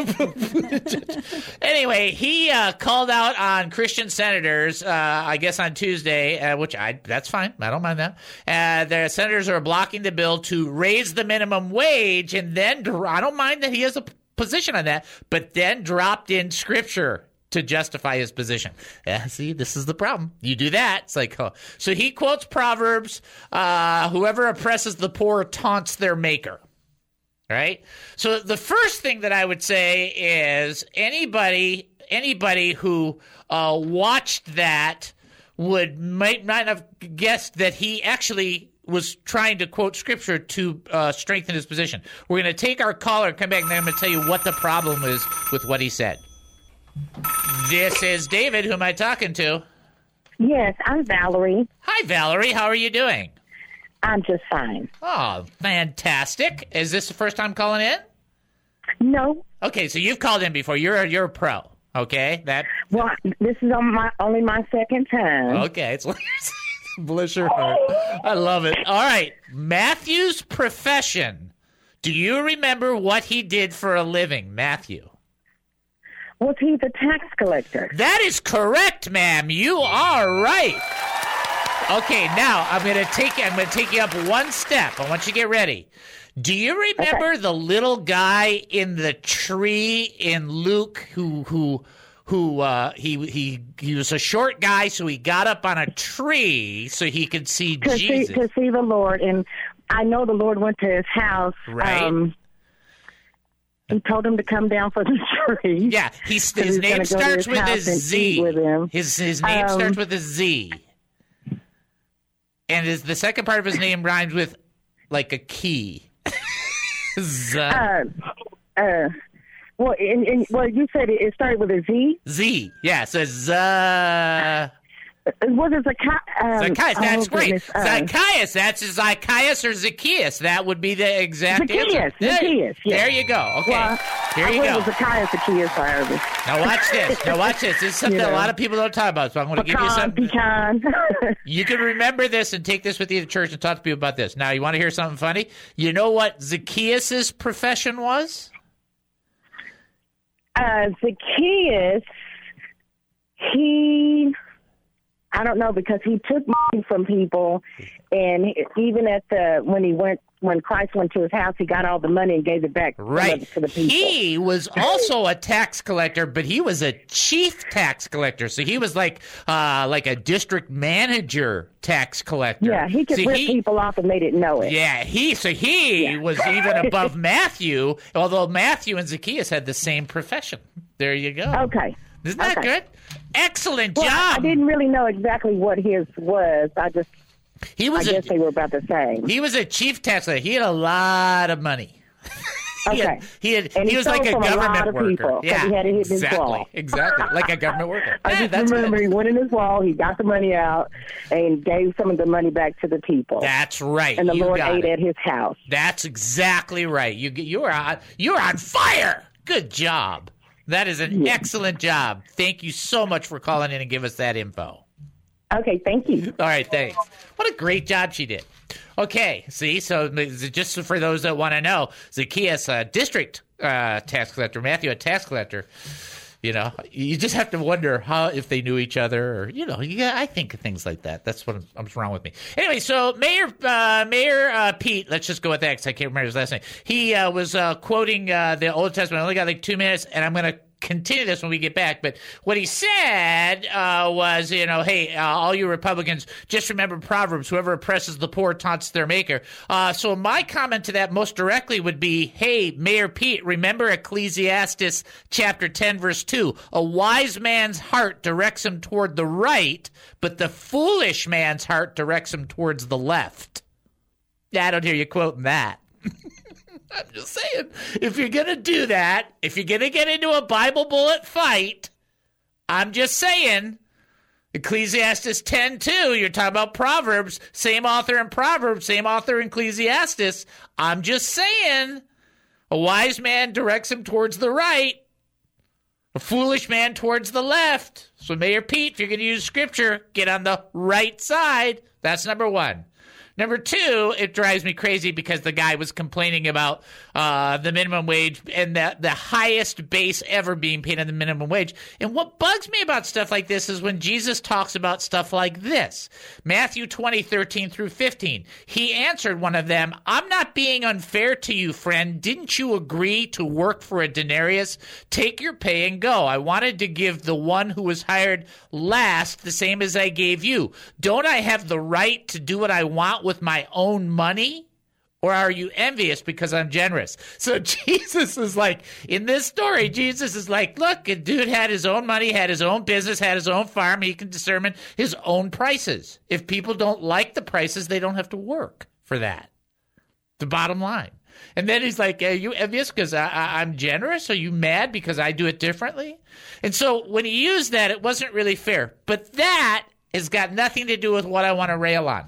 Anyway, he uh, called out on Christian senators, uh, I guess on Tuesday, uh, which I that's fine. I don't mind that. Uh, the senators are blocking the bill to raise the minimum wage, and then I don't mind that he has a position on that, but then dropped in scripture to justify his position. Yeah, see, this is the problem. You do that, it's like, oh. So he quotes Proverbs, uh, whoever oppresses the poor taunts their maker. Right? So the first thing that I would say is anybody anybody who uh, watched that would might not have guessed that he actually was trying to quote scripture to uh, strengthen his position. We're going to take our caller and come back, and then I'm going to tell you what the problem is with what he said. This is David. Who am I talking to? Yes, I'm Valerie. Hi, Valerie. How are you doing? I'm just fine. Oh, fantastic. Is this the first time calling in? No. Okay, so you've called in before. You're a, you're a pro, okay? That. Well, this is on my only my second time. Okay, it's bless your heart. I love it. All right, Matthew's profession. Do you remember what he did for a living, Matthew? Was he the tax collector? That is correct, ma'am. You are right. Okay, now I'm going to take I'm going to take you up one step. I want you to get ready. Do you remember okay. the little guy in the tree in Luke who who who uh, he he he was a short guy, so he got up on a tree so he could see to Jesus see, to see the Lord? And I know the Lord went to his house. Right. Um, He told him to come down for the tree. Yeah, he's, his name starts with a Z. With him. His his name um, starts with a Z. And is the second part of his name rhymes with like a key? Z. Uh, uh, well, and, and, well, you said it, it started with a Z? Z, yeah, so Z. Was it Zacchaeus? Um, Zacchaeus, that's oh, great. goodness, uh, Zacchaeus, that's Zacchaeus or Zacchaeus. That would be the exact Zacchaeus, answer. Zacchaeus, There, yeah. there you go. Okay, Well, here I you went go. with Zacchaeus, Zacchaeus, however. Now watch this. Now watch this. This is something You know. a lot of people don't talk about, so I'm going to give you Pecan, something. pecan. You can remember this and take this with you to church and talk to people about this. Now, you want to hear something funny? You know what Zacchaeus' profession was? uh, Zacchaeus, he... I don't know, because he took money from people, and he, even at the when he went when Christ went to his house, he got all the money and gave it back Right. to the people. He was also a tax collector, but he was a chief tax collector. So he was like uh, like a district manager tax collector. Yeah, he could See, rip he- people off and they didn't know it. Yeah, he so he Yeah. was even above Matthew, although Matthew and Zacchaeus had the same profession. There you go. Okay. Isn't that Okay. good? Excellent Well, I job. didn't really know exactly what his was. I just, He was I a- guess they were about the same. He was a chief tax collector. He had a lot of money. he Okay. had, he had, And he he was like stole a from a government lot of worker. people 'cause yeah, he had it in his exactly, wall. exactly, like a government worker. I Yeah, just that's remember good. he went in his wall, he got the money out, and gave some of the money back to the people. That's right. And the You Lord got ate it. at his house. That's exactly right. You you are on, you're on fire. Good job. That is an excellent job. Thank you so much for calling in and give us that info. Okay, thank you. All right, thanks. What a great job she did. Okay, see, so just for those that want to know, Zacchaeus, a district uh, tax collector, Matthew, a tax collector. You know, you just have to wonder how if they knew each other, or you know, yeah, I think of things like that. That's what what's wrong with me. Anyway, so Mayor uh, Mayor uh, Pete, let's just go with that because I can't remember his last name. He uh, was uh, quoting uh, the Old Testament. I only got like two minutes, and I'm going to continue this when we get back. But what he said uh, was, you know, hey, uh, all you Republicans, just remember Proverbs: whoever oppresses the poor taunts their maker. Uh, so my comment to that most directly would be, hey, Mayor Pete, remember Ecclesiastes chapter ten, verse two. A wise man's heart directs him toward the right, but the foolish man's heart directs him towards the left. Yeah, I don't hear you quoting that. I'm just saying, if you're going to do that, if you're going to get into a Bible bullet fight, I'm just saying, Ecclesiastes ten two, you're talking about Proverbs, same author in Proverbs, same author in Ecclesiastes. I'm just saying, a wise man directs him towards the right, a foolish man towards the left. So Mayor Pete, if you're going to use scripture, get on the right side. That's number one. Number two, it drives me crazy because the guy was complaining about uh, the minimum wage and the, the highest base ever being paid on the minimum wage. And what bugs me about stuff like this is when Jesus talks about stuff like this. Matthew twenty, thirteen through fifteen. He answered one of them, I'm not being unfair to you, friend. Didn't you agree to work for a denarius? Take your pay and go. I wanted to give the one who was hired last the same as I gave you. Don't I have the right to do what I want with my own money? Or are you envious because I'm generous? So Jesus is like, in this story, Jesus is like, look, a dude had his own money, had his own business, had his own farm. He can determine his own prices. If people don't like the prices, they don't have to work for that. The bottom line. And then he's like, are you envious because I, I, I'm generous? Are you mad because I do it differently? And so when he used that, it wasn't really fair. But that has got nothing to do with what I want to rail on.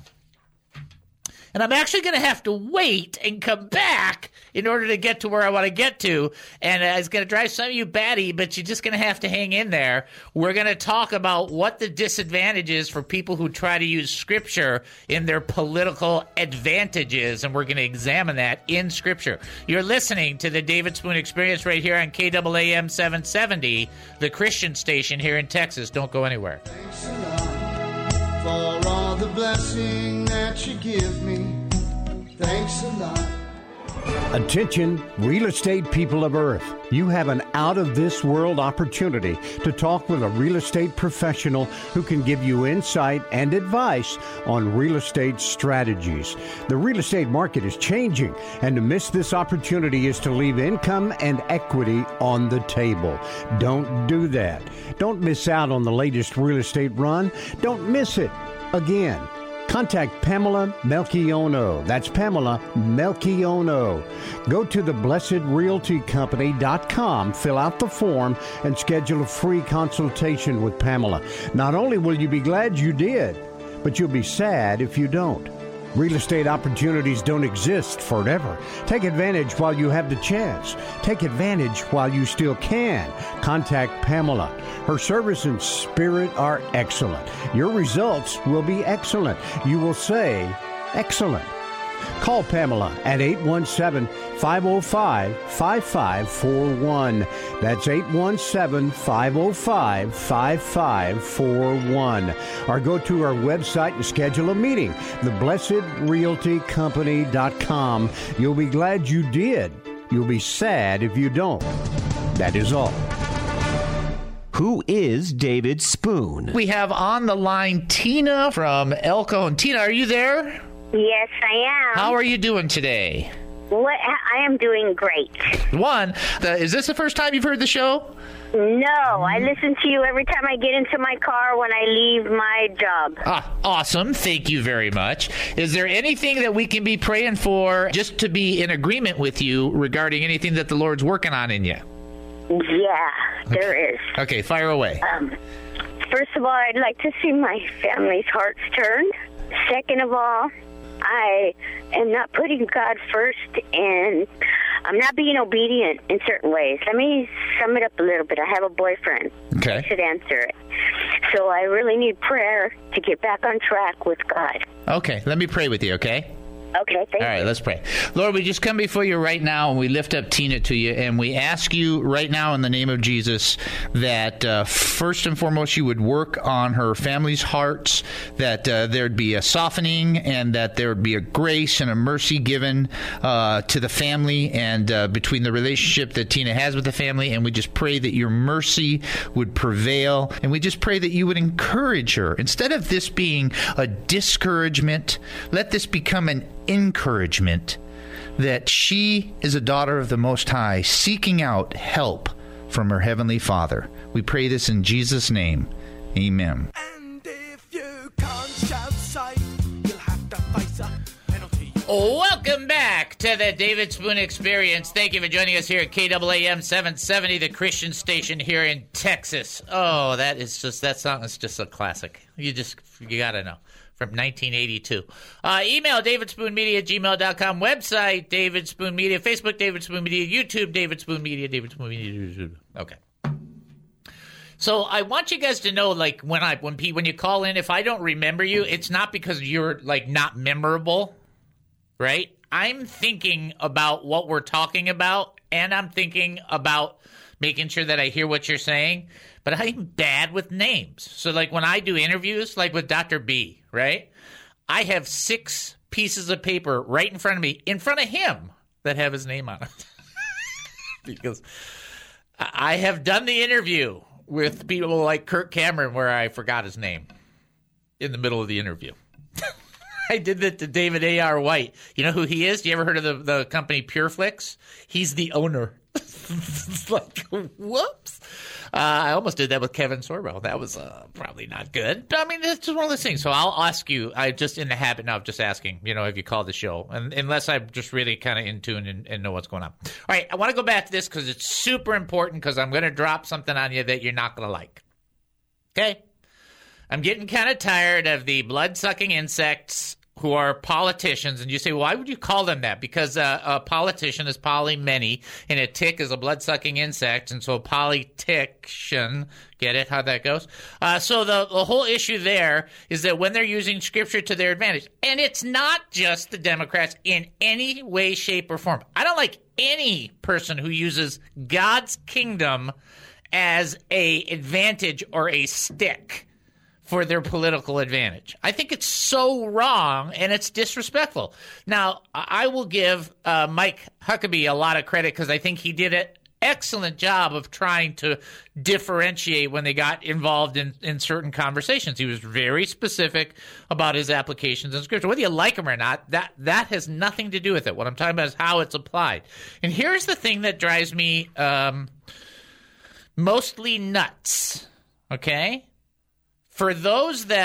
And I'm actually going to have to wait and come back in order to get to where I want to get to. And uh, it's going to drive some of you batty, but you're just going to have to hang in there. We're going to talk about what the disadvantage is for people who try to use Scripture in their political advantages. And we're going to examine that in Scripture. You're listening to the David Spoon Experience right here on K A A M seven seventy, the Christian station here in Texas. Don't go anywhere. Thanks a lot for all the blessing that you give me. Thanks a lot. Attention, real estate people of Earth. You have an out-of-this-world opportunity to talk with a real estate professional who can give you insight and advice on real estate strategies. The real estate market is changing, and to miss this opportunity is to leave income and equity on the table. Don't do that. Don't miss out on the latest real estate run. Don't miss it again. Contact Pamela Melchiono. That's Pamela Melchiono. Go to the blessed realty company dot com, fill out the form, and schedule a free consultation with Pamela. Not only will you be glad you did, but you'll be sad if you don't. Real estate opportunities don't exist forever. Take advantage while you have the chance. Take advantage while you still can. Contact Pamela. Her service and spirit are excellent. Your results will be excellent. You will say, excellent. Call Pamela at eight one seven, five oh five, five five four one. That's eight one seven, five oh five, five five four one. Or go to our website and schedule a meeting, the blessed realty company dot com. You'll be glad you did. You'll be sad if you don't. That is all. Who is David Spoon? We have on the line Tina from Elko. And Tina, are you there? Yes, I am. How are you doing today? What? I am doing great. One, the, is this the first time you've heard the show? No, I listen to you every time I get into my car when I leave my job. Ah, awesome. Thank you very much. Is there anything that we can be praying for just to be in agreement with you regarding anything that the Lord's working on in you? Yeah, there is. Okay, fire away. Um, first of all, I'd like to see my family's hearts turned. Second of all, I am not putting God first, and I'm not being obedient in certain ways. Let me sum it up a little bit. I have a boyfriend. Okay. I should answer it. So I really need prayer to get back on track with God. Okay, let me pray with you, okay? Okay, thank All right, you. let's pray. Lord, we just come before you right now, and we lift up Tina to you, and we ask you right now in the name of Jesus that uh, first and foremost you would work on her family's hearts, that uh, there'd be a softening, and that there would be a grace and a mercy given uh, to the family and uh, between the relationship that Tina has with the family, and we just pray that your mercy would prevail, and we just pray that you would encourage her. Instead of this being a discouragement, let this become an encouragement that she is a daughter of the Most High, seeking out help from her Heavenly Father. We pray this in Jesus' name. Amen. And if you can't shout sight, you'll have to face a penalty. Welcome back to the David Spoon Experience. Thank you for joining us here at K A A M seven seventy, the Christian station here in Texas. Oh, that is just, that song is just a classic. You just, you gotta know. From nineteen eighty-two. Uh, email davidspoonmedia at gmail dot com. Website, David Spoon Media. Facebook, David Spoon Media. YouTube, David Spoon Media. David Spoon Media. Okay. So I want you guys to know, like, when I when when you call in, if I don't remember you, it's not because you're, like, not memorable, right? I'm thinking about what we're talking about, and I'm thinking about making sure that I hear what you're saying. But I'm bad with names. So, like, when I do interviews, like with Doctor B, right, I have six pieces of paper right in front of me, in front of him, that have his name on it. Because I have done the interview with people like Kirk Cameron where I forgot his name in the middle of the interview. I did that to David A R. White. You know who he is? You ever heard of the, the company PureFlix? He's the owner. It's like, whoops. Uh, I almost did that with Kevin Sorbo. That was uh, probably not good. But, I mean, it's just one of those things. So I'll ask you. I'm just in the habit now of just asking, you know, have you called the show? And unless I'm just really kind of in tune and, and know what's going on. All right, I want to go back to this because it's super important because I'm going to drop something on you that you're not going to like. Okay? I'm getting kind of tired of the blood-sucking insects who are politicians, and you say, why would you call them that? Because uh, a politician is poly many, and a tick is a blood-sucking insect, and so politician, get it, how that goes? Uh, so the, the whole issue there is that when they're using Scripture to their advantage, and it's not just the Democrats in any way, shape, or form. I don't like any person who uses God's kingdom as a advantage or a stick for their political advantage. I think it's so wrong and it's disrespectful. Now, I will give uh, Mike Huckabee a lot of credit because I think he did an excellent job of trying to differentiate when they got involved in, in certain conversations. He was very specific about his applications in Scripture. Whether you like them or not, that, that has nothing to do with it. What I'm talking about is how it's applied. And here's the thing that drives me um, mostly nuts, okay? For those that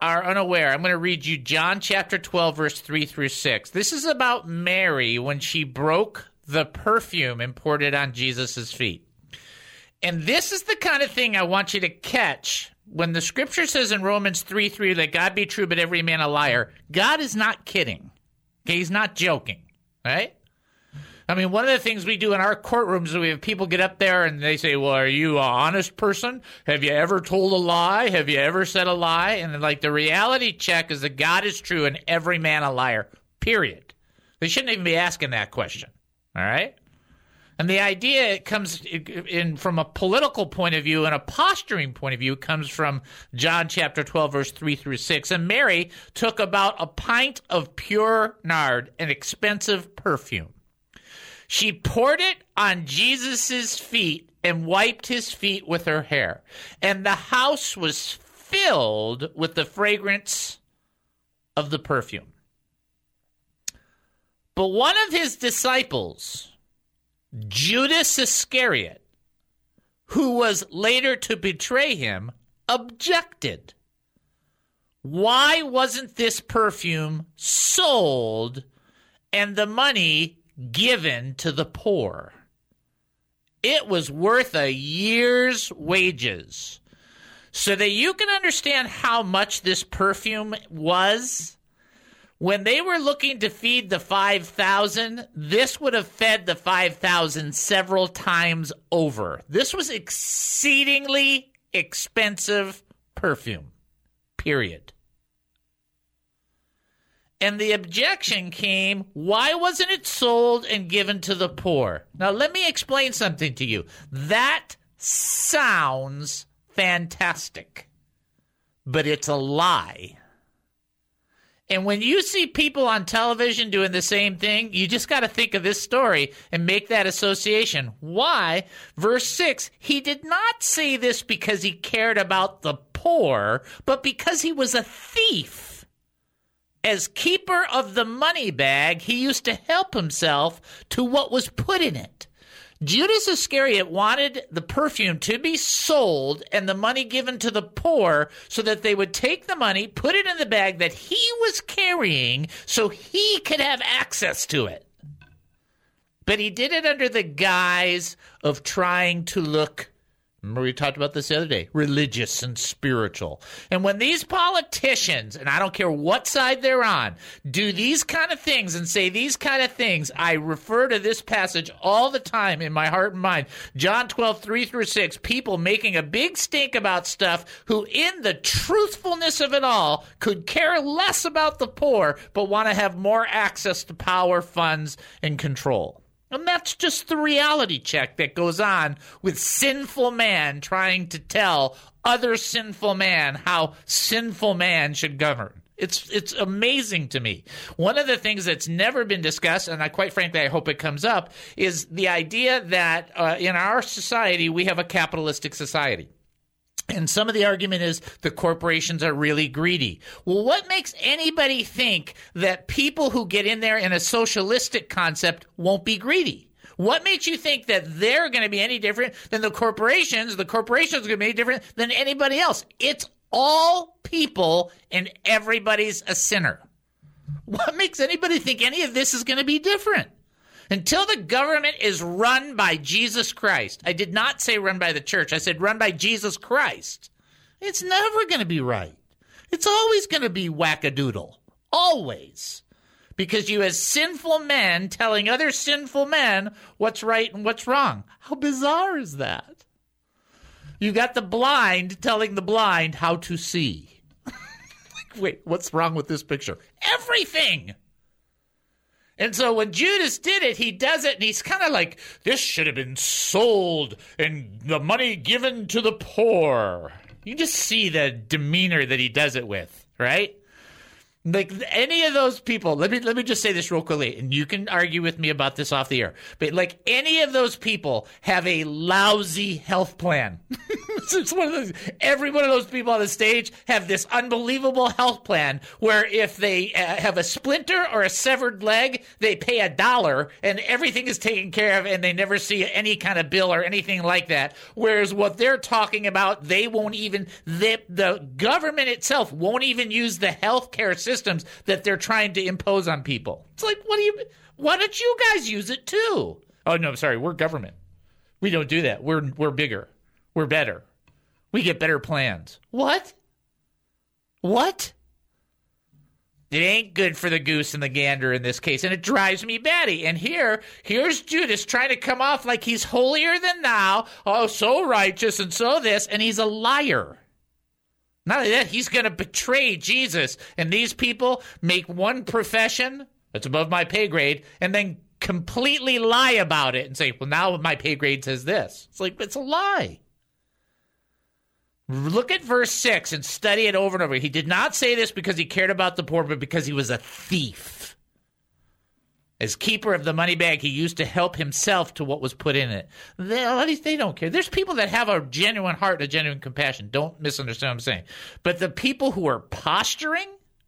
are unaware, I'm going to read you John chapter twelve, verse three through six. This is about Mary when she broke the perfume and poured it on Jesus' feet. And this is the kind of thing I want you to catch. When the scripture says in Romans three three, let God be true, but every man a liar, God is not kidding. Okay, he's not joking, right? I mean, one of the things we do in our courtrooms is we have people get up there and they say, well, are you an honest person? Have you ever told a lie? Have you ever said a lie? And like the reality check is that God is true and every man a liar, period. They shouldn't even be asking that question, all right? And the idea it comes in from a political point of view and a posturing point of view comes from John chapter twelve, verse three through six. And Mary took about a pint of pure nard, an expensive perfume. She poured it on Jesus' feet and wiped his feet with her hair. And the house was filled with the fragrance of the perfume. But one of his disciples, Judas Iscariot, who was later to betray him, objected. Why wasn't this perfume sold and the money given to the poor? It was worth a year's wages. So that you can understand how much this perfume was, when they were looking to feed the five thousand, this would have fed the five thousand several times over. This was exceedingly expensive perfume, period. And the objection came, why wasn't it sold and given to the poor? Now, let me explain something to you. That sounds fantastic, but it's a lie. And when you see people on television doing the same thing, you just got to think of this story and make that association. Why? Verse six, he did not say this because he cared about the poor, but because he was a thief. As keeper of the money bag, he used to help himself to what was put in it. Judas Iscariot wanted the perfume to be sold and the money given to the poor so that they would take the money, put it in the bag that he was carrying so he could have access to it. But he did it under the guise of trying to look, remember we talked about this the other day, religious and spiritual. And when these politicians, and I don't care what side they're on, do these kind of things and say these kind of things, I refer to this passage all the time in my heart and mind. John twelve, three through six, people making a big stink about stuff who in the truthfulness of it all could care less about the poor, but want to have more access to power, funds, and control. And that's just the reality check that goes on with sinful man trying to tell other sinful man how sinful man should govern. It's it's amazing to me. One of the things that's never been discussed, and I quite frankly I hope it comes up, is the idea that uh, in our society we have a capitalistic society. And some of the argument is the corporations are really greedy. Well, what makes anybody think that people who get in there in a socialistic concept won't be greedy? What makes you think that they're going to be any different than the corporations? The corporations are going to be any different than anybody else. It's all people and everybody's a sinner. What makes anybody think any of this is going to be different? Until the government is run by Jesus Christ. I did not say run by the church. I said run by Jesus Christ. It's never going to be right. It's always going to be wackadoodle. Always. Because you have sinful men telling other sinful men what's right and what's wrong. How bizarre is that? You got the blind telling the blind how to see. Wait, what's wrong with this picture? Everything! And so when Judas did it, he does it, and he's kind of like, this should have been sold and the money given to the poor. You just see the demeanor that he does it with, right? Like any of those people, let me let me just say this real quickly, and you can argue with me about this off the air. But like any of those people have a lousy health plan. It's one of those. Every one of those people on the stage have this unbelievable health plan where if they uh, have a splinter or a severed leg, they pay a dollar and everything is taken care of, and they never see any kind of bill or anything like that. Whereas what they're talking about, they won't even. They, the government itself won't even use the health care systems that they're trying to impose on people. It's like, what do you? Why don't you guys use it too? Oh no, sorry, we're government. We don't do that. We're we're bigger. We're better. We get better plans. What? What? It ain't good for the goose and the gander in this case, and it drives me batty. And here, here's Judas trying to come off like he's holier than thou, oh, so righteous and so this, and he's a liar. Not only that, he's going to betray Jesus, and these people make one profession that's above my pay grade, and then completely lie about it and say, well, now my pay grade says this. It's like, it's a lie. Look at verse six and study it over and over. He did not say this because he cared about the poor, but because he was a thief. As keeper of the money bag, he used to help himself to what was put in it. They, at least they don't care. There's people that have a genuine heart and a genuine compassion. Don't misunderstand what I'm saying. But the people who are posturing,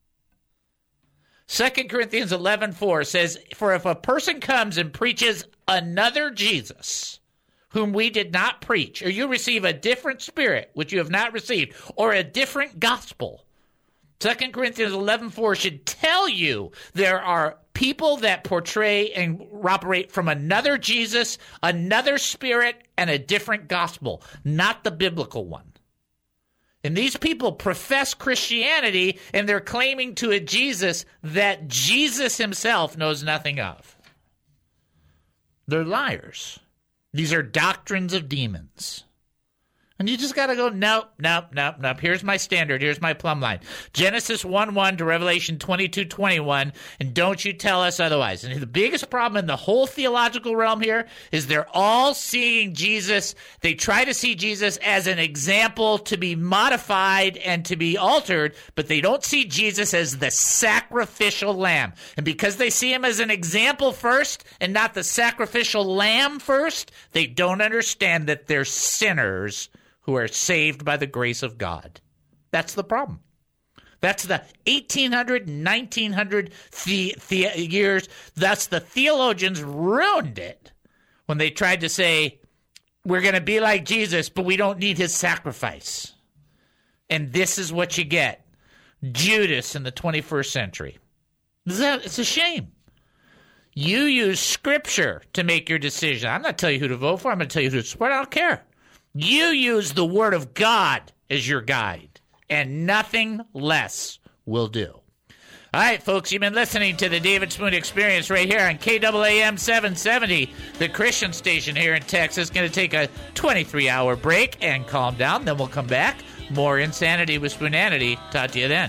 Second Corinthians eleven four says, for if a person comes and preaches another Jesus, whom we did not preach, or you receive a different spirit, which you have not received, or a different gospel, Second Corinthians eleven four should tell you there are people that portray and operate from another Jesus, another spirit, and a different gospel, not the biblical one. And these people profess Christianity, and they're claiming to a Jesus that Jesus himself knows nothing of. They're liars. These are doctrines of demons. And you just got to go, nope, nope, nope, nope. Here's my standard. Here's my plumb line. Genesis one one to Revelation twenty-two twenty-one, and don't you tell us otherwise. And the biggest problem in the whole theological realm here is they're all seeing Jesus. They try to see Jesus as an example to be modified and to be altered, but they don't see Jesus as the sacrificial lamb. And because they see him as an example first and not the sacrificial lamb first, they don't understand that they're sinners who are saved by the grace of God. That's the problem. That's the eighteen hundred, nineteen hundred the, the years. That's the theologians ruined it when they tried to say, we're going to be like Jesus, but we don't need his sacrifice. And this is what you get. Judas in the twenty-first century. It's a shame. You use Scripture to make your decision. I'm not telling you who to vote for. I'm going to tell you who to support. I don't care. You use the Word of God as your guide, and nothing less will do. All right, folks, you've been listening to the David Spoon Experience right here on K A A M seven seventy, the Christian station here in Texas. Going to take a twenty-three hour break and calm down. Then we'll come back. More Insanity with Spoonanity. Talk to you then.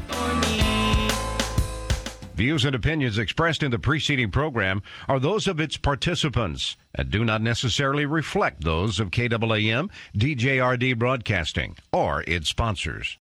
Views and opinions expressed in the preceding program are those of its participants and do not necessarily reflect those of K A A M, D J R D Broadcasting, or its sponsors.